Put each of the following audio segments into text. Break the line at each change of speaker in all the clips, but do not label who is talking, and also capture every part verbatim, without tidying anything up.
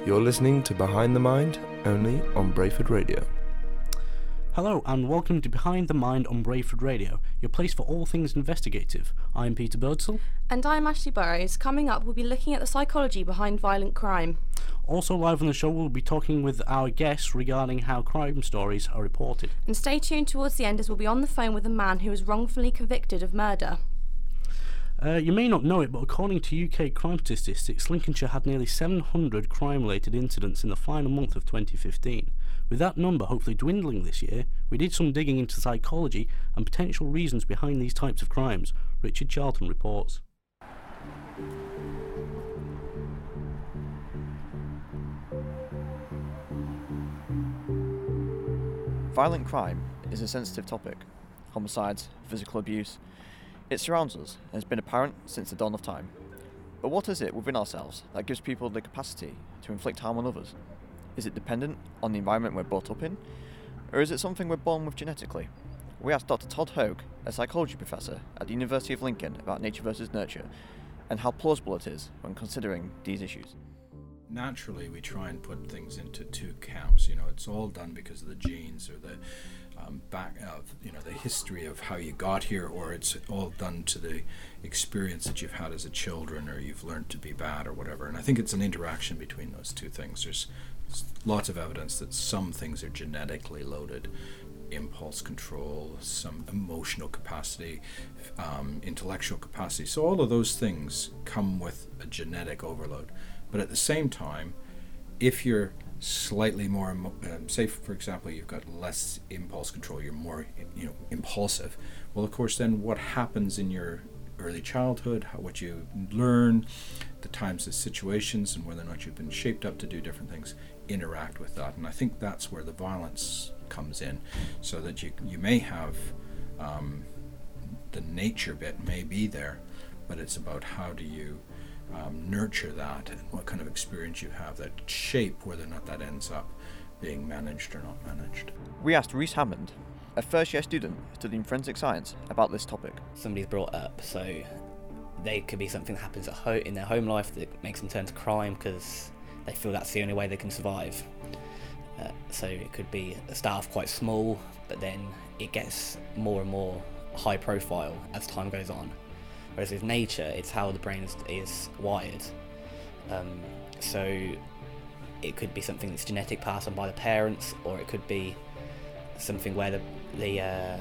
You're listening to Behind the Mind, only on Brayford Radio.
Hello and welcome to Behind the Mind on Brayford Radio, your place for all things investigative. I'm Peter Birdsall.
And I'm Ashley Burrows. Coming up, we'll be looking at the psychology behind violent crime.
Also live on the show, we'll be talking with our guests regarding how crime stories are reported.
And stay tuned towards the end as we'll be on the phone with a man who was wrongfully convicted of murder.
Uh, you may not know it, but according to U K crime statistics, Lincolnshire had nearly seven hundred crime-related incidents in the final month of twenty fifteen. With that number hopefully dwindling this year, we did some digging into psychology and potential reasons behind these types of crimes. Richard Charlton reports.
Violent crime is a sensitive topic. Homicides, physical abuse. It surrounds us and has been apparent since the dawn of time. But what is it within ourselves that gives people the capacity to inflict harm on others? Is it dependent on the environment we're brought up in? Or is it something we're born with genetically? We asked Doctor Todd Hogue, a psychology professor at the University of Lincoln, about nature versus nurture and how plausible it is when considering these issues.
Naturally, we try and put things into two camps. You know, it's all done because of the genes or the um, back of, you know, the history of how you got here, or it's all done to the experience that you've had as a children, or you've learned to be bad or whatever. And I think it's an interaction between those two things. There's lots of evidence that some things are genetically loaded. Impulse control, some emotional capacity, um, intellectual capacity. So all of those things come with a genetic overload. But at the same time, if you're slightly more, um, say for example, you've got less impulse control, you're more, you know, impulsive. Well, of course, then what happens in your early childhood, how, what you learn, the times, the situations, and whether or not you've been shaped up to do different things, interact with that. And I think that's where the violence comes in, so that you you may have um, the nature bit may be there, but it's about how do you Um, nurture that and what kind of experience you have that shape whether or not that ends up being managed or not managed.
We asked Rhys Hammond, a first year student studying forensic science, about this topic.
Somebody's brought up, so they could be something that happens at home in their home life that makes them turn to crime because they feel that's the only way they can survive. Uh, so it could be start off quite small, but then it gets more and more high profile as time goes on. Whereas with nature, it's how the brain is, is wired. Um, so it could be something that's genetic, passed on by the parents, or it could be something where the, the uh,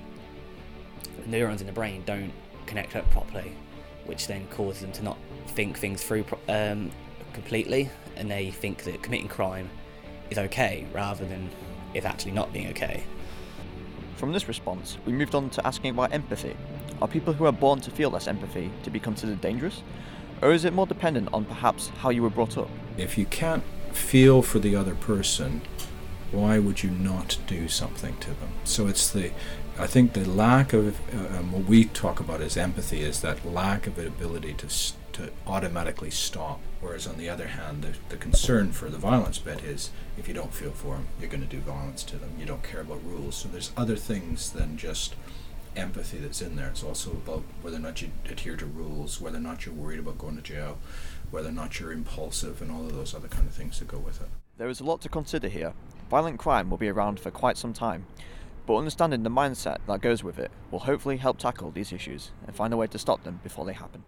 neurons in the brain don't connect up properly, which then causes them to not think things through pro- um, completely, and they think that committing crime is okay, rather than it actually not being okay.
From this response, we moved on to asking about empathy. Are people who are born to feel less empathy to be considered dangerous? Or is it more dependent on perhaps how you were brought up?
If you can't feel for the other person, why would you not do something to them? So it's the, I think the lack of, uh, um, what we talk about as empathy is that lack of ability to to automatically stop. Whereas on the other hand, the, the concern for the violence bit is if you don't feel for them, you're going to do violence to them. You don't care about rules. So there's other things than just empathy that's in there. It's also about whether or not you adhere to rules, whether or not you're worried about going to jail, whether or not you're impulsive, and all of those other kind of things that go with it.
There is a lot to consider here. Violent crime will be around for quite some time, but understanding the mindset that goes with it will hopefully help tackle these issues and find a way to stop them before they happen.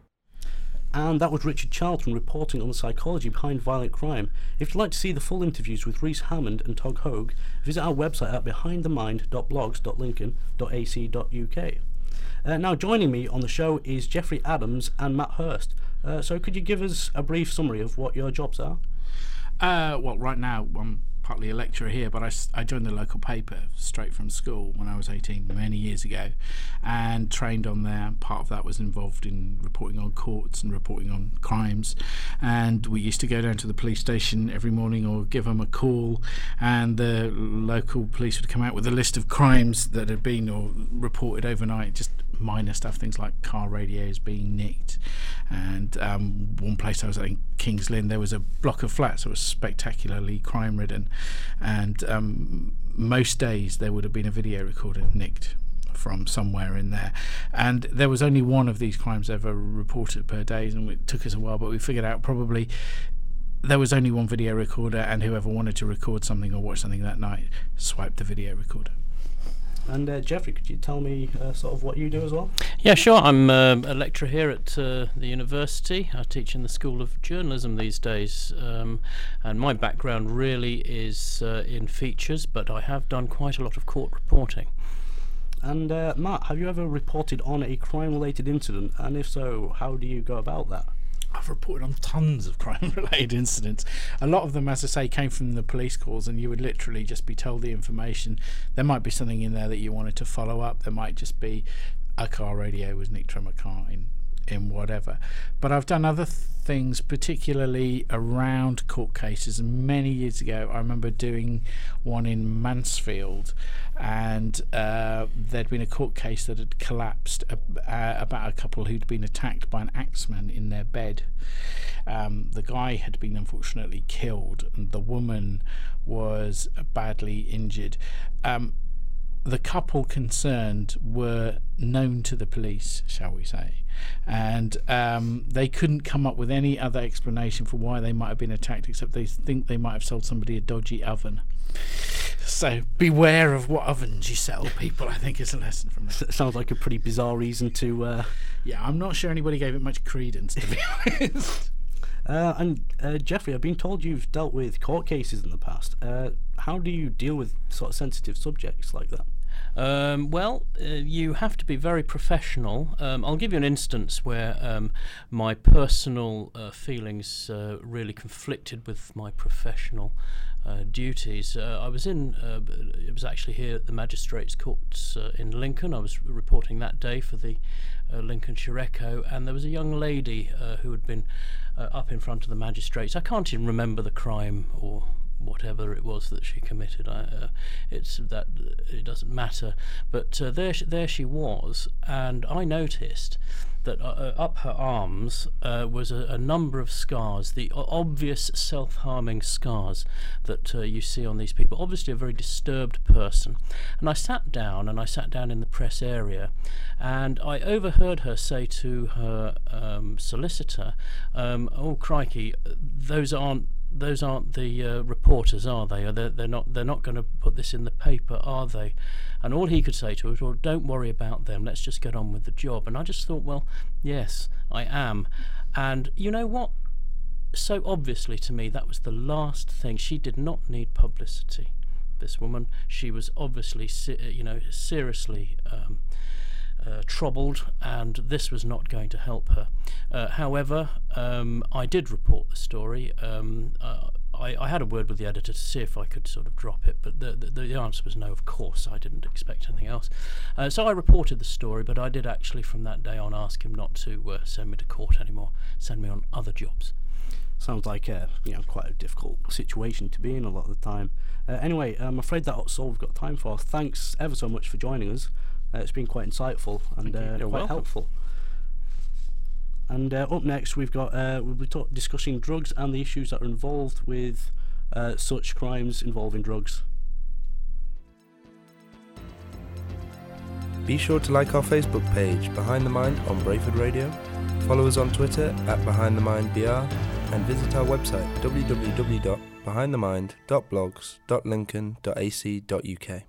And that was Richard Charlton reporting on the psychology behind violent crime. If you'd like to see the full interviews with Rhys Hammond and Todd Hogue, visit our website at behind the mind dot blogs dot lincoln dot a c dot u k. Uh, now joining me on the show is Jeffrey Adams and Matt Hurst. Uh, so could you give us a brief summary of what your jobs are?
Uh, well, right now I'm partly a lecturer here, but I, I joined the local paper straight from school when I was eighteen, many years ago, and trained on there. Part of that was involved in reporting on courts and reporting on crimes, and we used to go down to the police station every morning or give them a call, and the local police would come out with a list of crimes that had been or reported overnight, just minor stuff, things like car radios being nicked. And um, one place I was at in Kings Lynn, there was a block of flats that was spectacularly crime ridden, and um, most days there would have been a video recorder nicked from somewhere in there, and there was only one of these crimes ever reported per day, and it took us a while, but we figured out probably there was only one video recorder, and whoever wanted to record something or watch something that night swiped the video recorder.
And uh, Jeffrey, could you tell me uh, sort of what you do as well?
Yeah, sure. I'm uh, a lecturer here at uh, the university. I teach in the School of Journalism these days, um, and my background really is uh, in features, but I have done quite a lot of court reporting.
And uh, Matt, have you ever reported on a crime-related incident? And if so, how do you go about that?
I've reported on tons of crime-related incidents. A lot of them, as I say, came from the police calls, and you would literally just be told the information. There might be something in there that you wanted to follow up. There might just be a car radio was nicked from a car in, in whatever. But I've done other th- things, particularly around court cases. Many years ago, I remember doing one in Mansfield, and uh, there'd been a court case that had collapsed uh, uh, about a couple who'd been attacked by an axeman in their bed. Um, the guy had been unfortunately killed, and the woman was badly injured. Um, the couple concerned were known to the police, shall we say, and um, they couldn't come up with any other explanation for why they might have been attacked, except they think they might have sold somebody a dodgy oven. So beware of what ovens you sell, people, I think is a lesson from that.
S- sounds like a pretty bizarre reason to... Uh...
Yeah, I'm not sure anybody gave it much credence, to be honest.
Uh, and uh, Jeffrey, I've been told you've dealt with court cases in the past. Uh, how do you deal with sort of sensitive subjects like that?
Um, well, uh, you have to be very professional. Um, I'll give you an instance where um, my personal uh, feelings uh, really conflicted with my professional uh, duties. Uh, I was in, uh, it was actually here at the Magistrates' Courts uh, in Lincoln. I was reporting that day for the uh, Lincolnshire Echo, and there was a young lady uh, who had been uh, up in front of the magistrates. I can't even remember the crime or whatever it was that she committed. I, uh, it's that it doesn't matter. But uh, there, she, there she was, and I noticed that uh, up her arms uh, was a, a number of scars, the o- obvious self-harming scars that uh, you see on these people. Obviously, a very disturbed person. And I sat down, and I sat down in the press area, and I overheard her say to her um, solicitor, um, "Oh crikey, those aren't." Those aren't the uh, reporters, are they? Or they're, they're not. They're not going to put this in the paper, are they? And all he could say to her was, "Well, don't worry about them. Let's just get on with the job." And I just thought, well, yes, I am. And you know what? So obviously, to me, that was the last thing. She did not need publicity. This woman, she was obviously, you know, seriously. Um, Uh, troubled, and this was not going to help her. Uh, however, um, I did report the story. Um, uh, I, I had a word with the editor to see if I could sort of drop it, but the, the, the answer was no, of course. I didn't expect anything else. Uh, so I reported the story, but I did actually from that day on ask him not to uh, send me to court anymore, send me on other jobs.
Sounds like a, you know, quite a difficult situation to be in a lot of the time. Uh, anyway, I'm afraid that's all we've got time for. Thanks ever so much for joining us. Uh, it's been quite insightful and uh, quite
welcome.
helpful. And uh, up next, we've got uh, we'll be talk- discussing drugs and the issues that are involved with uh, such crimes involving drugs.
Be sure to like our Facebook page, Behind the Mind on Brayford Radio. Follow us on Twitter at Behind the Mind B R, and visit our website w w w dot behind the mind dot blogs dot lincoln dot a c dot u k.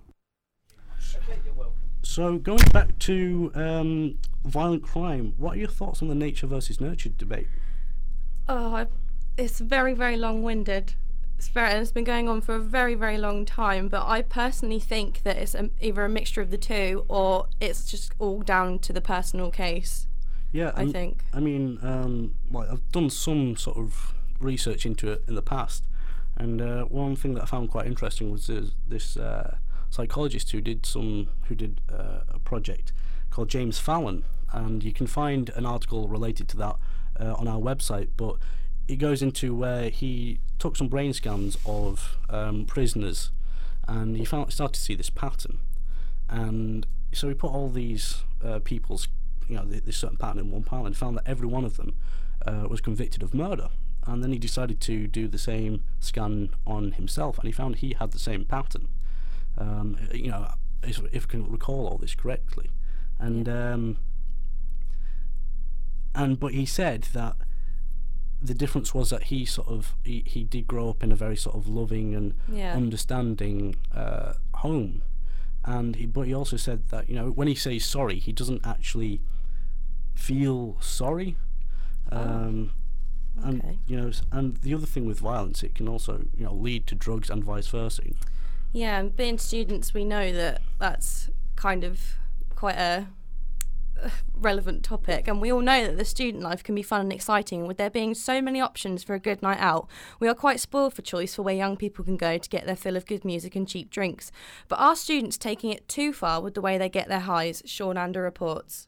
So, going back to um, violent crime, what are your thoughts on the nature versus nurture debate?
Oh, I- it's very, very long-winded. It's very, and it's been going on for a very, very long time. But I personally think that it's a, either a mixture of the two, or it's just all down to the personal case.
Yeah,
I
um,
think.
I mean, um, like I've done some sort of research into it in the past, and uh, one thing that I found quite interesting was this, this uh, psychologist who did some who did uh, a project called James Fallon, and you can find an article related to that uh, on our website. But it goes into where he took some brain scans of um, prisoners, and he found started to see this pattern, and so he put all these uh, people's you know this certain pattern in one pile and found that every one of them uh, was convicted of murder. And then he decided to do the same scan on himself, and he found he had the same pattern. Um, you know, if, if I can recall all this correctly, and um, and but he said that the difference was that he sort of he, he did grow up in a very sort of loving and
Yeah.
understanding uh, home, and he but he also said that, you know, when he says sorry, he doesn't actually feel sorry. Um, and
Okay.
you know, s- and the other thing with violence, it can also, you know, lead to drugs and vice versa. You know.
Yeah, and being students, we know that that's kind of quite a uh, relevant topic, and we all know that the student life can be fun and exciting. With there being so many options for a good night out, we are quite spoiled for choice for where young people can go to get their fill of good music and cheap drinks. But are students taking it too far with the way they get their highs? Sean Ander reports.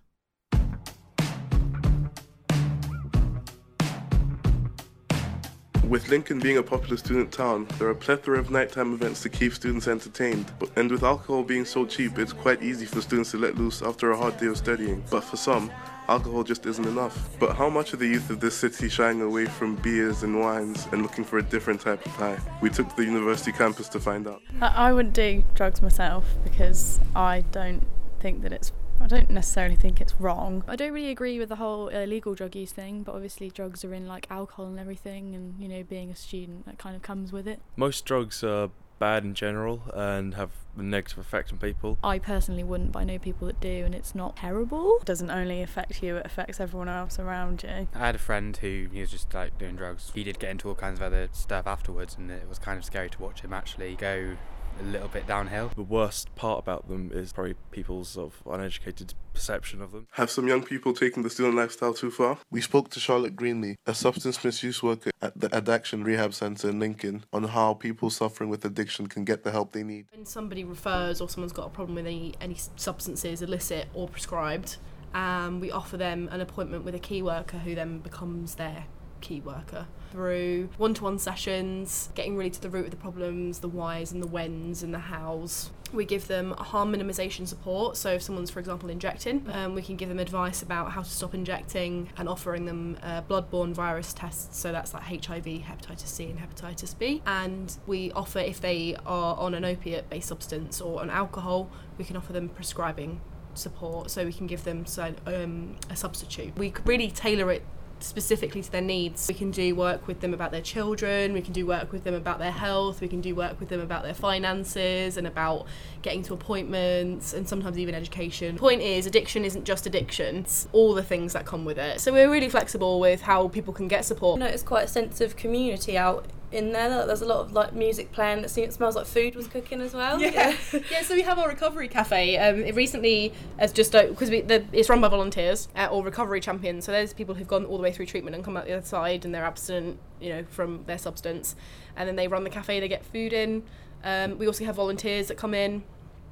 With Lincoln being a popular student town, there are a plethora of nighttime events to keep students entertained. But, and with alcohol being so cheap, it's quite easy for students to let loose after a hard day of studying. But for some, alcohol just isn't enough. But how much are the youth of this city shying away from beers and wines and looking for a different type of high? We took to the university campus to find out.
I I wouldn't do drugs myself because I don't think that it's I don't necessarily think it's wrong.
I don't really agree with the whole illegal drug use thing, but obviously drugs are in like alcohol and everything, and you know, being a student, that kind of comes with it.
Most drugs are bad in general and have a negative effect on people.
I personally wouldn't, but I know people that do, and it's not terrible.
It doesn't only affect you, it affects everyone else around you.
I had a friend who he was just like doing drugs. He did get into all kinds of other stuff afterwards, and it was kind of scary to watch him actually go a little bit downhill.
The worst part about them is probably people's sort of uneducated perception of them.
Have some young people taken the student lifestyle too far? We spoke to Charlotte Greenlee, a substance misuse worker at the Addiction Rehab Centre in Lincoln, on how people suffering with addiction can get the help they need.
When somebody refers or someone's got a problem with any, any substances, illicit or prescribed, um, we offer them an appointment with a key worker who then becomes their key worker through one-to-one sessions, getting really to the root of the problems, the whys and the whens and the hows. We give them harm minimisation support, so if someone's, for example, injecting, um, we can give them advice about how to stop injecting and offering them uh, bloodborne virus tests, so that's like H I V, hepatitis C and hepatitis B. And we offer, if they are on an opiate-based substance or on alcohol, we can offer them prescribing support, so we can give them so, um, a substitute. We could really tailor it specifically to their needs. We can do work with them about their children, we can do work with them about their health, we can do work with them about their finances and about getting to appointments and sometimes even education. The point is, addiction isn't just addiction, it's all the things that come with it. So we're really flexible with how people can get support.
I noticed quite a sense of community out in there. There's a lot of like music playing. It seems, it smells like food was cooking as well.
Yeah, yeah. So we have our recovery cafe. Um, it recently has just because we the, it's run by volunteers uh, or recovery champions. So there's people who've gone all the way through treatment and come out the other side and they're abstinent, you know, from their substance, and then they run the cafe. They get food in. Um, we also have volunteers that come in.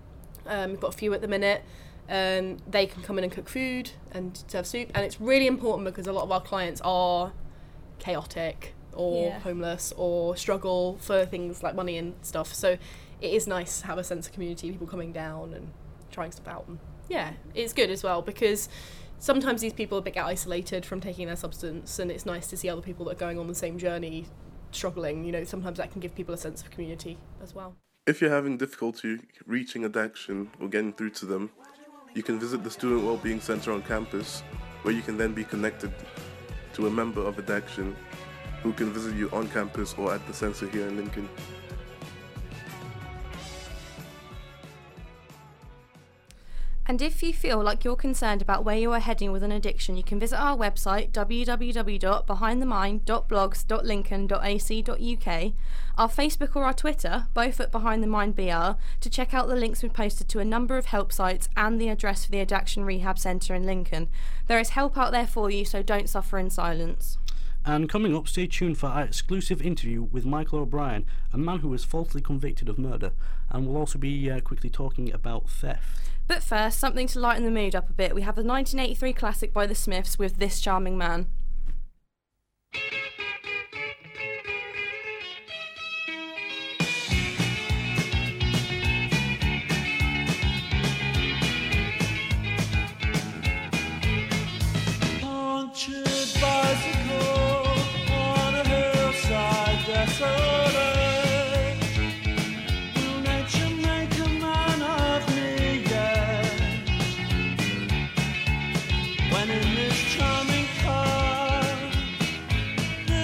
Um, we've got a few at the minute. Um, they can come in and cook food and serve soup, and it's really important because a lot of our clients are chaotic or
Yeah.
homeless or struggle for things like money and stuff, so it is nice to have a sense of community, people coming down and trying stuff out. And yeah, it's good as well because sometimes these people a bit get isolated from taking their substance, and it's nice to see other people that are going on the same journey struggling. You know, sometimes that can give people a sense of community as well.
If you're having difficulty reaching addiction or getting through to them, you can visit the Student Wellbeing Centre on campus, where you can then be connected to a member of Addiction who can visit you on campus or at the centre here in Lincoln.
And if you feel like you're concerned about where you are heading with an addiction, you can visit our website w w w dot behind the mind dot blogs dot lincoln dot a c dot u k, our Facebook or our Twitter, both at Behind the Mind B R, to check out the links we've posted to a number of help sites and the address for the Addiction Rehab Centre in Lincoln. There is help out there for you, so don't suffer in silence.
And coming up, stay tuned for our exclusive interview with Michael O'Brien, a man who was falsely convicted of murder, and we'll also be uh, quickly talking about theft.
But first, something to lighten the mood up a bit. We have a nineteen eighty-three classic by the Smiths with This Charming Man.
When in this charming car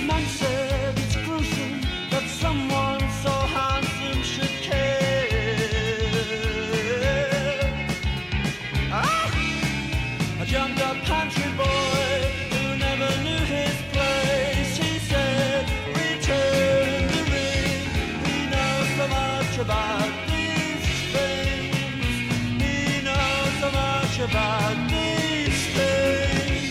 man said it's gruesome that someone so handsome should care. Ah! A jumped up country boy who never knew his place. He said, return the ring. He knows so much about these things. He knows so much about these things.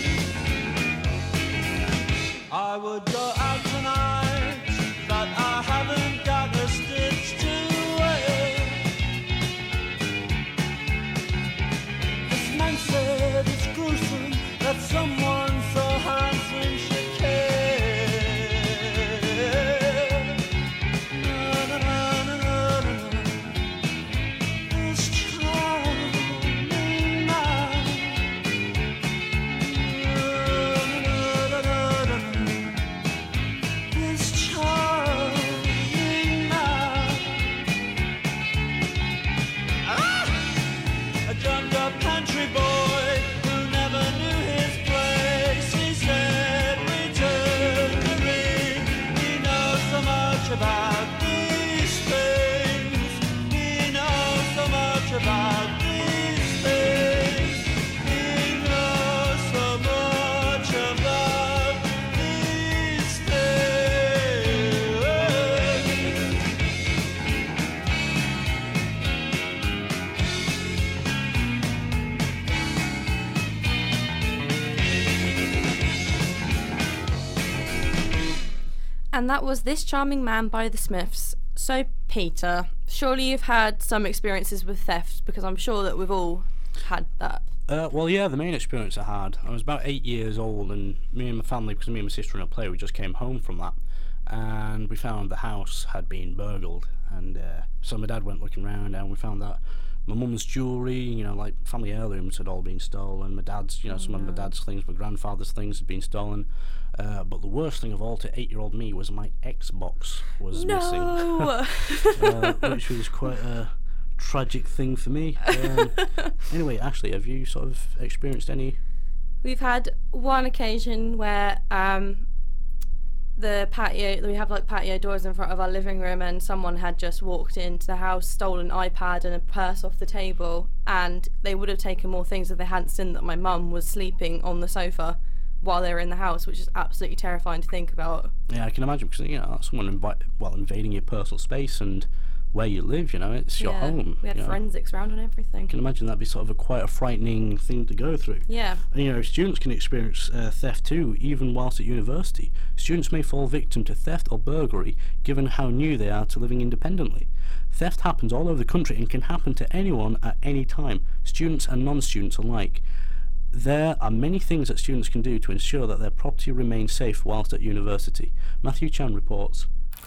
I would go out tonight, but I haven't got a stitch to wear. This man said it's gruesome that someone so handsome should care. Na, na, na, na, na, na. This charming man. Na, na, na, na, na. This charming man. Ah! A jumped up country boy who never knew his place. He said, return the ring. He knows so much about these things. He knows so much about these things. He knows so much about these things.
And that was This Charming Man by the Smiths. So, Peter, surely you've had some experiences with theft, because I'm sure that we've all had that.
Uh, well, yeah, the main experience I had, I was about eight years old, and me and my family, because me and my sister in a play, we just came home from that, and we found the house had been burgled, and uh, so my dad went looking around, and we found that my mum's jewellery, you know, like family heirlooms had all been stolen, my dad's, you know, some of my dad's things, my grandfather's things had been stolen, uh, but the worst thing of all to eight-year-old me was my Xbox was
No!
missing, uh, which was quite a tragic thing for me. Um, anyway, Ashley, have you sort of experienced any?
We've had one occasion where um, the patio, we have like patio doors in front of our living room, and someone had just walked into the house, stolen an iPad and a purse off the table, and they would have taken more things if they hadn't seen that my mum was sleeping on the sofa while they were in the house, which is absolutely terrifying to think about.
Yeah, I can imagine, because, you know, that's someone invi- well, invading your personal space and where you live, you know, it's your
Yeah,
home.
we had
you know.
forensics round and everything.
I can imagine that'd be sort of a quite a frightening thing to go through.
Yeah.
And, you know, students can experience uh, theft too, even whilst at university. Students may fall victim to theft or burglary, given how new they are to living independently. Theft happens all over the country and can happen to anyone at any time, students and non-students alike. There are many things that students can do to ensure that their property remains safe whilst at university. Matthew Chan reports.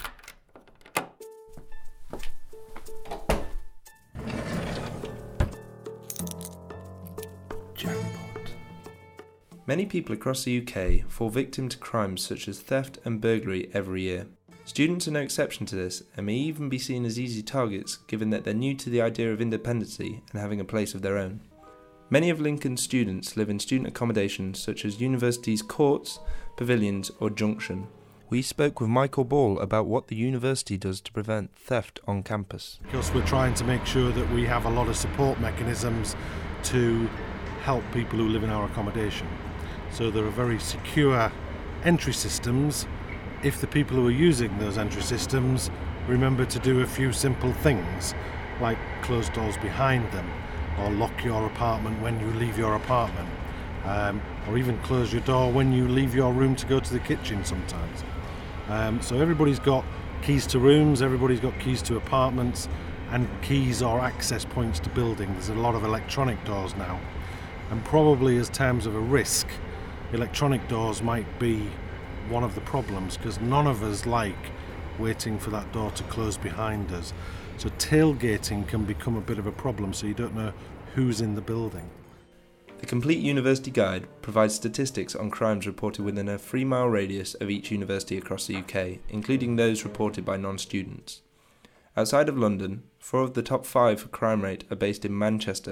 Many people across the U K fall victim to crimes such as theft and burglary every year. Students are no exception to this and may even be seen as easy targets given that they're new to the idea of independency and having a place of their own. Many of Lincoln's students live in student accommodation such as universities' courts, pavilions or junction. We spoke with Michael Ball about what the university does to prevent theft on campus.
Because we're trying to make sure that we have a lot of support mechanisms to help people who live in our accommodation. So there are very secure entry systems if the people who are using those entry systems remember to do a few simple things, like close doors behind them, or lock your apartment when you leave your apartment, um, or even close your door when you leave your room to go to the kitchen sometimes. Um, so everybody's got keys to rooms, everybody's got keys to apartments, and keys or access points to buildings. There's a lot of electronic doors now, and probably as terms of a risk, electronic doors might be one of the problems, because none of us like waiting for that door to close behind us. So tailgating can become a bit of a problem, so you don't know who's in the building.
The Complete University Guide provides statistics on crimes reported within a three mile radius of each university across the U K, including those reported by non-students. Outside of London, four of the top five for crime rate are based in Manchester,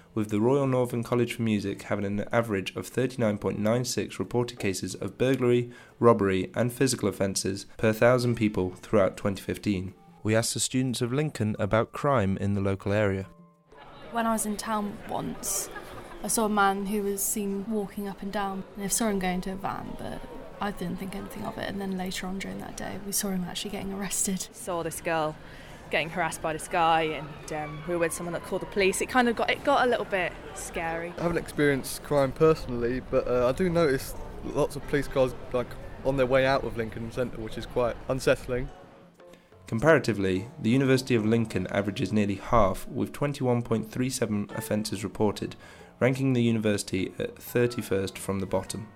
with the Royal Northern College for Music having an average of thirty-nine point nine six reported cases of burglary, robbery and physical offences per thousand people throughout twenty fifteen. We asked the students of Lincoln about crime in the local area.
When I was in town once, I saw a man who was seen walking up and down, and I saw him going to a van, but I didn't think anything of it. And then later on during that day, we saw him actually getting arrested.
Saw this girl getting harassed by this guy, and um, we were with someone that called the police. It kind of got it got a little bit scary.
I haven't experienced crime personally, but uh, I do notice lots of police cars like on their way out of Lincoln Centre, which is quite unsettling.
Comparatively, the University of Lincoln averages nearly half, with twenty-one point three seven offences reported, ranking the university at thirty-first from the bottom.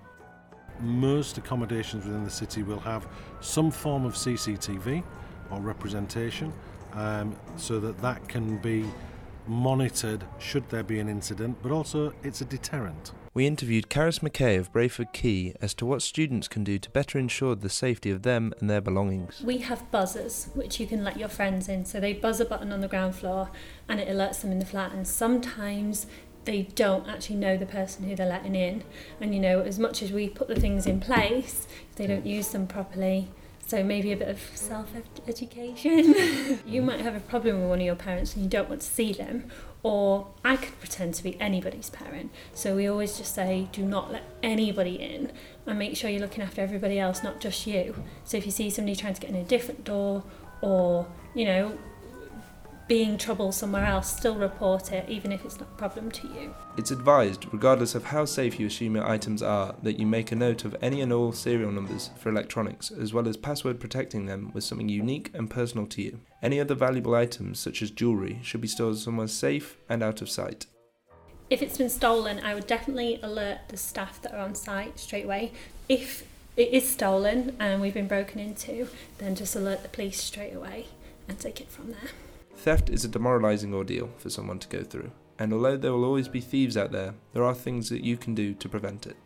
Most accommodations within the city will have some form of C C T V or representation, um, so that that can be monitored should there be an incident, but also it's a deterrent.
We interviewed Caris McKay of Brayford Quay as to what students can do to better ensure the safety of them and their belongings.
We have buzzers, which you can let your friends in. So they buzz a button on the ground floor and it alerts them in the flat. And sometimes they don't actually know the person who they're letting in. And, you know, as much as we put the things in place, if they don't use them properly, so maybe a bit of self-education. You might have a problem with one of your parents and you don't want to see them, or I could pretend to be anybody's parent. So we always just say, do not let anybody in, and make sure you're looking after everybody else, not just you. So if you see somebody trying to get in a different door, or, you know, being trouble somewhere else, still report it, even if it's not a problem to you.
It's advised, regardless of how safe you assume your items are, that you make a note of any and all serial numbers for electronics, as well as password protecting them with something unique and personal to you. Any other valuable items, such as jewellery, should be stored somewhere safe and out of sight.
If it's been stolen, I would definitely alert the staff that are on site straight away. If it is stolen and we've been broken into, then just alert the police straight away and take it from there.
Theft is a demoralising ordeal for someone to go through, and although there will always be thieves out there, there are things that you can do to prevent it.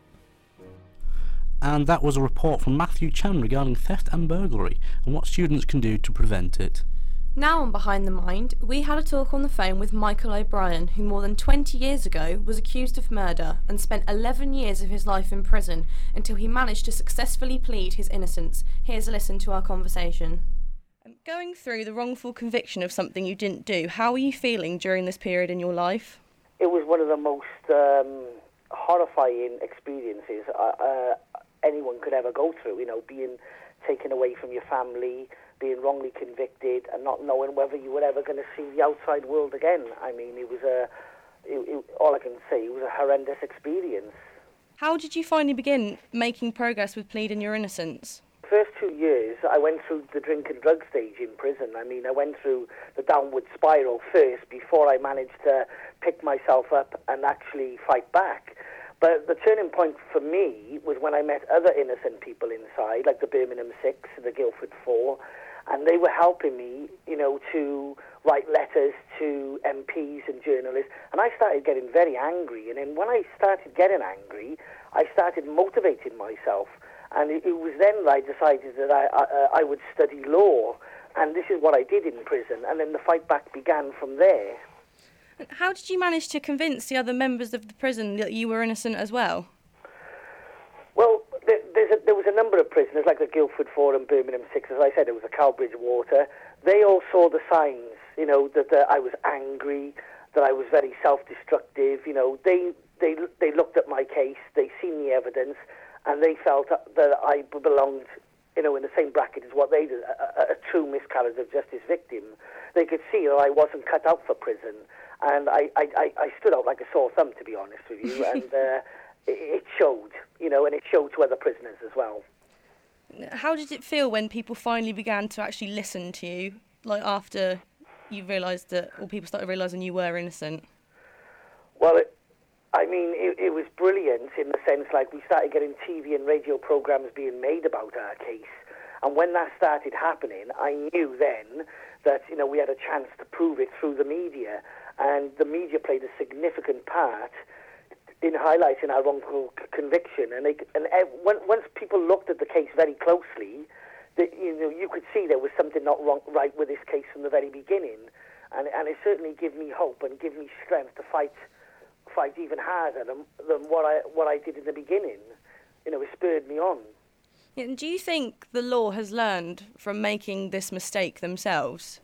And that was a report from Matthew Chan regarding theft and burglary, and what students can do to prevent it.
Now on Behind the Mind, we had a talk on the phone with Michael O'Brien, who more than twenty years ago was accused of murder and spent eleven years of his life in prison until he managed to successfully plead his innocence. Here's a listen to our conversation. Going through the wrongful conviction of something you didn't do, how were you feeling during this period in your life?
It was one of the most um, horrifying experiences uh, uh, anyone could ever go through, you know, being taken away from your family, being wrongly convicted and not knowing whether you were ever going to see the outside world again. I mean, it was a, it, it, all I can say, it was a horrendous experience.
How did you finally begin making progress with pleading your innocence?
First two years, I went through the drink and drug stage in prison. I mean, I went through the downward spiral first before I managed to pick myself up and actually fight back. But the turning point for me was when I met other innocent people inside, like the Birmingham Six, the Guildford Four, and they were helping me, you know, to write letters to M Ps and journalists. And I started getting very angry. And then when I started getting angry, I started motivating myself. And it, it was then that I decided that I, I, I would study law, and this is what I did in prison, and then the fight back began from there.
How did you manage to convince the other members of the prison that you were innocent as well?
Well, there, there's a, there was a number of prisoners, like the Guildford Four and Birmingham Six, as I said, it was the Cowbridge Water. They all saw the signs, you know, that uh, I was angry, that I was very self-destructive, you know. They, they, they looked at my case, they seen the evidence, and they felt that I belonged, you know, in the same bracket as what they did, a, a, a true miscarriage of justice victim. They could see that I wasn't cut out for prison, and I, I, I stood out like a sore thumb, to be honest with you, and uh, it, it showed, you know, and it showed to other prisoners as well.
How did it feel when people finally began to actually listen to you, like after you realised that, or people started realising you were innocent?
Well, it, I mean, it, it was brilliant in the sense, like, we started getting T V and radio programmes being made about our case. And when that started happening, I knew then that, you know, we had a chance to prove it through the media. And the media played a significant part in highlighting our wrongful c- conviction. And, they, and ev- when, once people looked at the case very closely, they, you know, you could see there was something not wrong, right with this case from the very beginning. And, and it certainly gave me hope and gave me strength to fight fight even harder than, than what I what I did in the beginning. You know, it spurred me on.
Yeah, and do you think the law has learned from making this mistake themselves?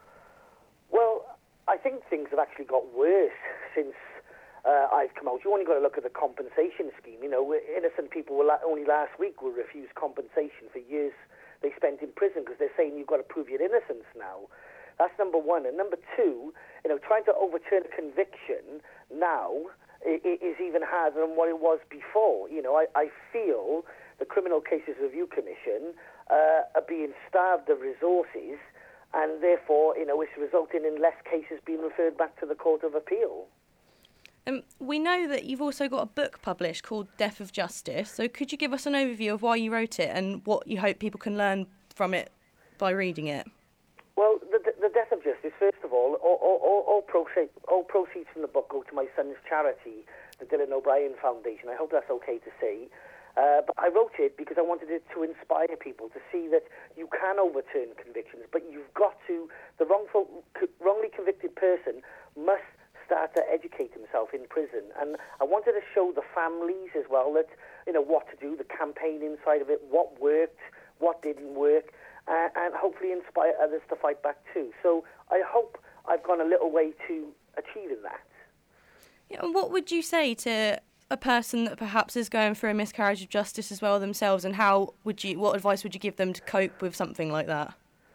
Well, I think things have actually got worse since uh, I've come out. You only got to look at the compensation scheme. You know, innocent people were la- only last week were refused compensation for years they spent in prison because they're saying you've got to prove your innocence now. That's number one. And number two, you know, trying to overturn a conviction now is even harder than what it was before. You know, I, I feel the Criminal Cases Review Commission uh, are being starved of resources, and therefore, you know, it's resulting in less cases being referred back to the Court of Appeal.
Um, we know that you've also got a book published called Death of Justice, so could you give us an overview of why you wrote it and what you hope people can learn from it by reading it?
Well, the, the Death of Justice, first of all, all, all, all, proceeds, all proceeds from the book go to my son's charity, the Dylan O'Brien Foundation. I hope that's okay to say. Uh, but I wrote it because I wanted it to inspire people to see that you can overturn convictions, but you've got to, the wrongful, wrongly convicted person must start to educate himself in prison. And I wanted to show the families as well that, you know, what to do, the campaigning side of it, what worked, what didn't work, uh, and hopefully inspire others to fight back too. So I hope I've gone a little way to achieving that.
Yeah, and what would you say to a person that perhaps is going through a miscarriage of justice as well themselves, and how would you, what advice would you give them to cope with something like that?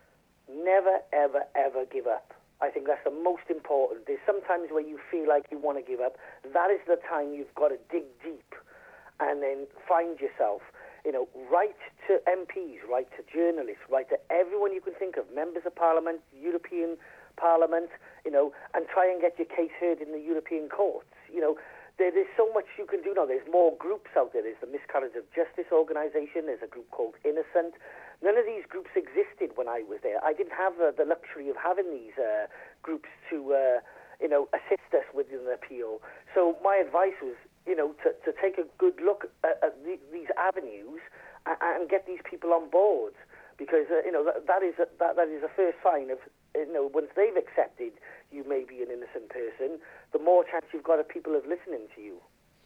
Never, ever, ever give up. I think that's the most important. There's sometimes where you feel like you want to give up. That is the time you've got to dig deep and then find yourself. You know, write to M Ps, write to journalists, write to everyone you can think of, members of Parliament, European Parliament, you know, and try and get your case heard in the European courts. You know, there, there's so much you can do now. There's more groups out there. There's the Miscarriage of Justice organisation. There's a group called Innocent. None of these groups existed when I was there. I didn't have uh, the luxury of having these uh, groups to, uh, you know, assist us with an appeal. So my advice was, you know, to, to take a good look at, at the, these avenues and, and get these people on board, because uh, you know that, that is a, that that is a first sign of, you know, once they've accepted you may be an innocent person, the more chance you've got of people of listening to you.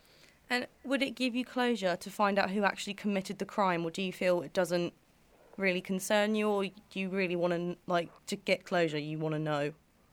And would it give you closure to find out who actually committed the crime, or do you feel it doesn't really concern you, or do you really want to, like, to get closure, you want to know?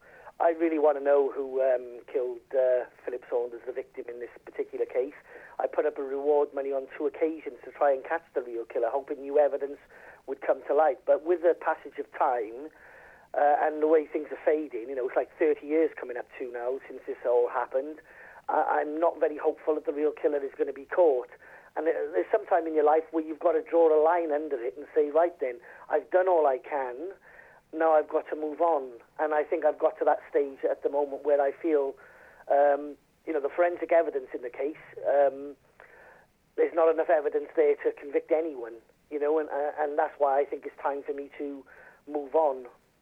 I really want to know who um, killed uh, Philip Saunders, the victim in this particular case. I put up a reward money on two occasions to try and catch the real killer, hoping new evidence would come to light. But with the passage of time uh, and the way things are fading, you know, it's like thirty years coming up to now since this all happened, I- I'm not very hopeful that the real killer is going to be caught. And there's some time in your life where you've got to draw a line under it and say, right then, I've done all I can, now I've got to move on. And I think I've got to that stage at the moment where I feel, um, you know, the forensic evidence in the case, um, there's not enough evidence there to convict anyone, you know, and, uh, and that's why I think it's time for me to move on.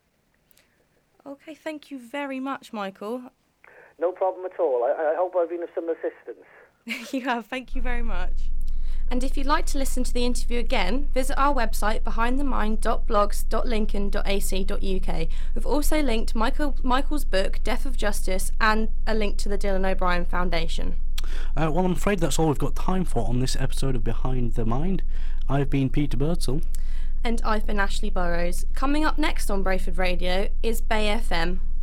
Okay, thank you very much, Michael.
No problem at all. I, I hope I've been of some assistance.
You have, thank you very much. And if you'd like to listen to the interview again, visit our website behind the mind dot blogs dot lincoln dot a c dot u k. We've also linked Michael Michael's book, Death of Justice, and a link to the Dylan O'Brien Foundation.
Uh, well, I'm afraid that's all we've got time for on this episode of Behind the Mind. I've been Peter Birdsall.
And I've been Ashley Burrows. Coming up next on Brayford Radio is Bay F M.